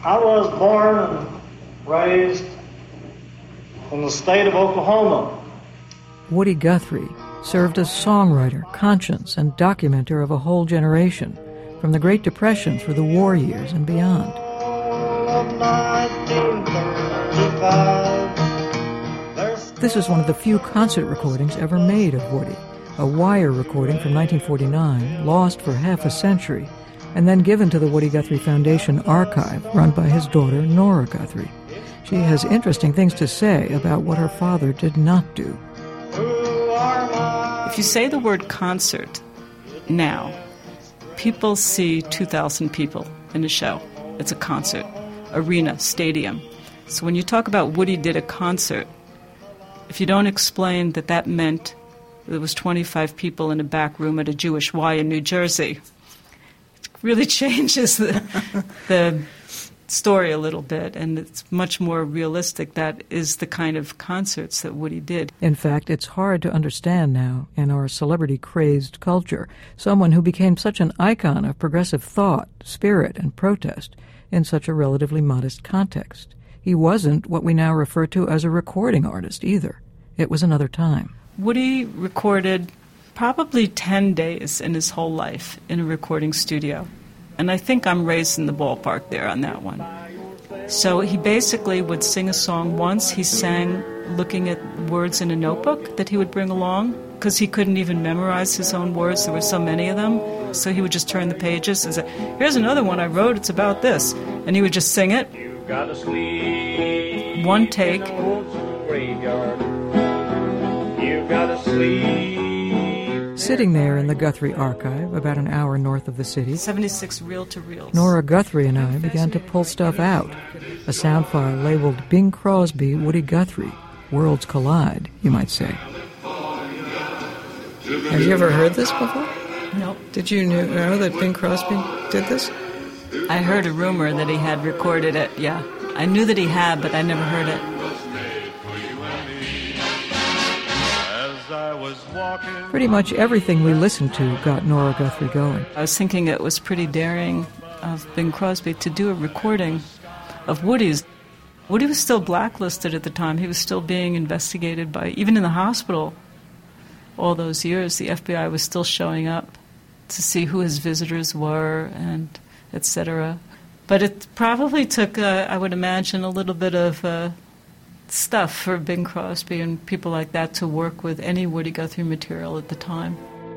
I was born and raised in the state of Oklahoma. Woody Guthrie served as songwriter, conscience, and documenter of a whole generation, from the Great Depression through the war years and beyond. 1935. This is one of the few concert recordings ever made of Woody, a wire recording from 1949, lost for half a century, and then given to the Woody Guthrie Foundation archive, run by his daughter, Nora Guthrie. She has interesting things to say about what her father did not do. If you say the word concert now, people see 2,000 people in a show. It's a concert, arena, stadium. So when you talk about Woody did a concert, if you don't explain that that meant there was 25 people in a back room at a Jewish Y in New Jersey, it really changes the story a little bit, and it's much more realistic. That is the kind of concerts that Woody did. In fact, it's hard to understand now in our celebrity-crazed culture, someone who became such an icon of progressive thought, spirit, and protest in such a relatively modest context. He wasn't what we now refer to as a recording artist either. It was another time. Woody recorded probably 10 days in his whole life in a recording studio. And I think I'm raised in the ballpark there on that one. So he basically would sing a song once. He sang looking at words in a notebook that he would bring along, because he couldn't even memorize his own words. There were so many of them. So he would just turn the pages and say, here's another one I wrote, it's about this. And he would just sing it. You've got to sleep. One take. You've got to sleep. Sitting there in the Guthrie archive, about an hour north of the city, 76 reel-to-reels. Nora Guthrie and I began to pull stuff out. A sound file labeled Bing Crosby, Woody Guthrie. Worlds collide, you might say. Have you ever heard this before? No. Did you know that Bing Crosby did this? I heard a rumor that he had recorded it, yeah. I knew that he had, but I never heard it. Pretty much everything we listened to got Nora Guthrie going. I was thinking it was pretty daring of Bing Crosby to do a recording of Woody's. Woody was still blacklisted at the time. He was still being investigated by, even in the hospital, all those years, the FBI was still showing up to see who his visitors were and et cetera. But it probably took, I would imagine, a little bit of stuff for Bing Crosby and people like that to work with any Woody Guthrie material at the time.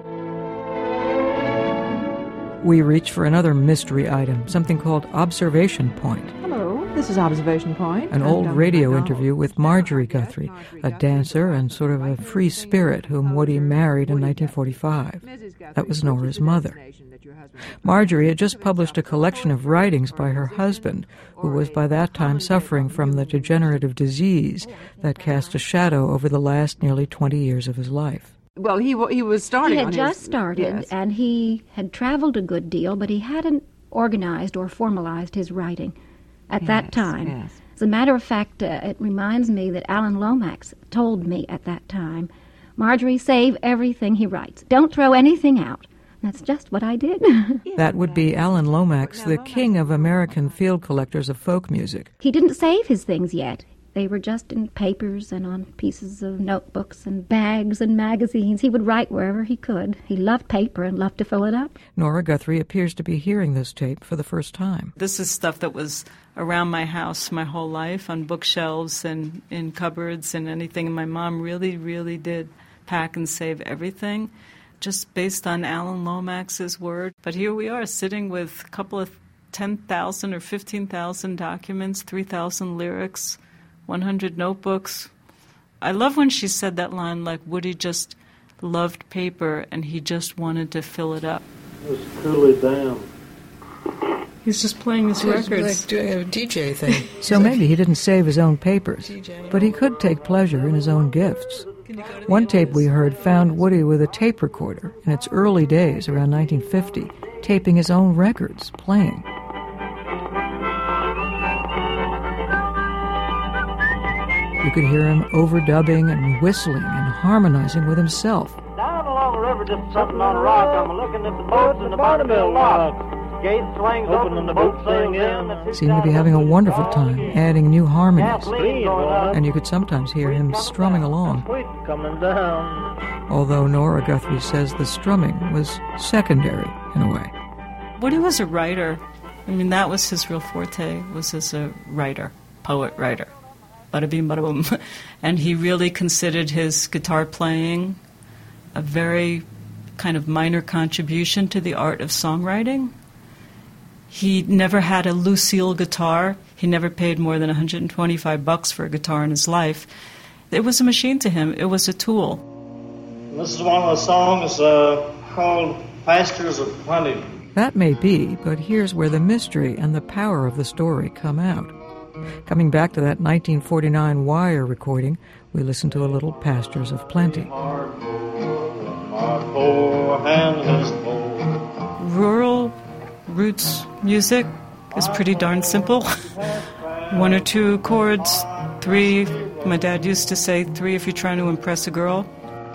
We reach for another mystery item, something called Observation Point. Hello, this is Observation Point. An old radio interview with Marjorie Guthrie, a dancer and sort of a free spirit whom Woody married in 1945. That was Nora's mother. Marjorie had just published a collection of writings by her husband, who was by that time suffering from the degenerative disease that cast a shadow over the last nearly 20 years of his life. Well, he was starting. He had just started, yes. And he had traveled a good deal, but he hadn't organized or formalized his writing at that time. Yes. As a matter of fact, it reminds me that Alan Lomax told me at that time, Marjorie, save everything he writes. Don't throw anything out. That's just what I did. That would be Alan Lomax, the king of American field collectors of folk music. He didn't save his things yet. They were just in papers and on pieces of notebooks and bags and magazines. He would write wherever he could. He loved paper and loved to fill it up. Nora Guthrie appears to be hearing this tape for the first time. This is stuff that was around my house my whole life, on bookshelves and in cupboards and anything. And my mom really, really did pack and save everything, just based on Alan Lomax's word. But here we are sitting with a couple of 10,000 or 15,000 documents, 3,000 lyrics, 100 notebooks. I love when she said that line, like Woody just loved paper and he just wanted to fill it up. It was truly damn. He's just playing his records. Like doing a DJ thing. So maybe he didn't save his own papers, but he could take pleasure in his own gifts. One tape we heard found Woody with a tape recorder in its early days, around 1950, taping his own records, playing. You could hear him overdubbing and whistling and harmonizing with himself. Down along the river, just something on a rock. I'm looking at the boats and the buttermilk lock. gate swings open, the boat sailing in. Seemed to be having a wonderful time, adding new harmonies. And you could sometimes hear him strumming along. Coming down. Although Nora Guthrie says the strumming was secondary in a way. Woody was a writer. I mean, that was his real forte, was as a writer, poet-writer. Bada bing, bada boom. And he really considered his guitar playing a very kind of minor contribution to the art of songwriting. He never had a Lucille guitar. He never paid more than $125 for a guitar in his life. It was a machine to him. It was a tool. This is one of the songs called Pastures of Plenty. That may be, but here's where the mystery and the power of the story come out. Coming back to that 1949 Wire recording, we listen to a little Pastures of Plenty. Rural roots music is pretty darn simple. 1 or 2 chords, 3. My dad used to say 3 if you're trying to impress a girl.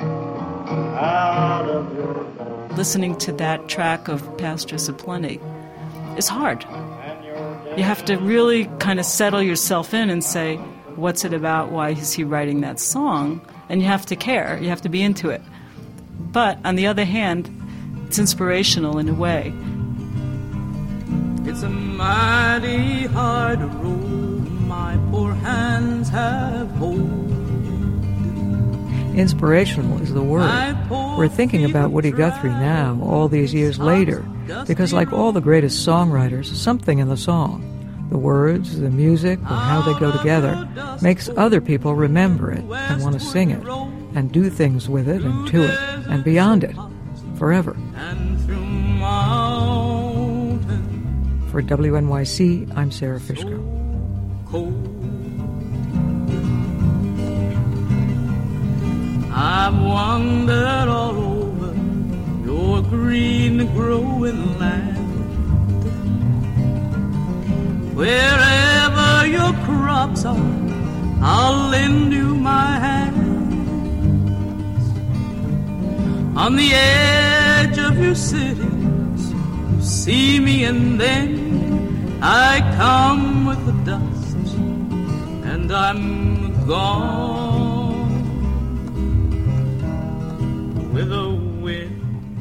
Listening to that track of Pastures of Plenty is hard. You have to really kind of settle yourself in and say, what's it about? Why is he writing that song? And you have to care. You have to be into it. But on the other hand, it's inspirational in a way. It's a mighty hard road my poor hands have hold. Inspirational is the word. We're thinking about Woody Guthrie now, all these years later, because like all the greatest songwriters, something in the song, the words, the music, or how they go together, makes other people remember it and want to sing it, and do things with it and to it, and beyond it, forever. For WNYC, I'm Sarah Fishko. I've wandered all over your green growing land. Wherever your crops are, I'll lend you my hands. On the edge of your cities, you see me and then I come with the dust and I'm gone. With a wind.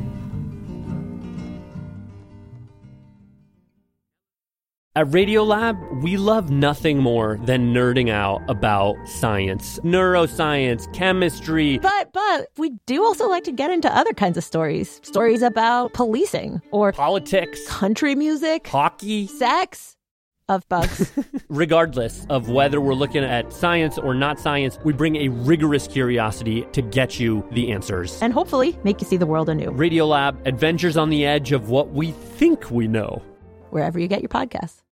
At Radiolab, we love nothing more than nerding out about science, neuroscience, chemistry. But we do also like to get into other kinds of stories. Stories about policing or politics, country music, hockey, sex. Of bugs. Regardless of whether we're looking at science or not science, we bring a rigorous curiosity to get you the answers. And hopefully make you see the world anew. Radiolab, adventures on the edge of what we think we know. Wherever you get your podcasts.